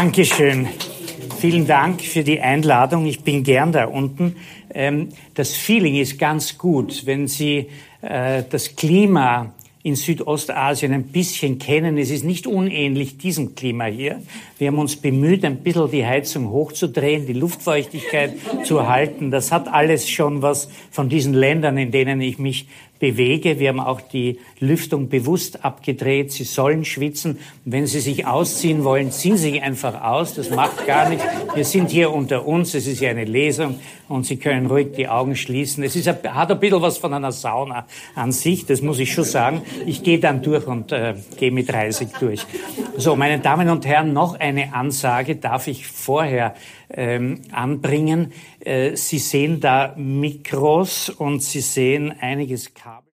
Dankeschön. Vielen Dank für die Einladung. Ich bin gern da unten. Das Feeling ist ganz gut, wenn Sie das Klima in Südostasien ein bisschen kennen. Es ist nicht unähnlich diesem Klima hier. Wir haben uns bemüht, ein bisschen die Heizung hochzudrehen, die Luftfeuchtigkeit zu halten. Das hat alles schon was von diesen Ländern, in denen ich mich bewege. Wir haben auch die Lüftung bewusst abgedreht. Sie sollen schwitzen. Wenn Sie sich ausziehen wollen, ziehen Sie sich einfach aus. Das macht gar nichts. Wir sind hier unter uns. Es ist ja eine Lesung und Sie können ruhig die Augen schließen. Hat ein bisschen was von einer Sauna an sich. Das muss ich schon sagen. Ich gehe dann durch und gehe mit Reisig durch. So, meine Damen und Herren, noch eine Ansage darf ich vorher anbringen. Sie sehen da Mikros und Sie sehen einiges Kabel.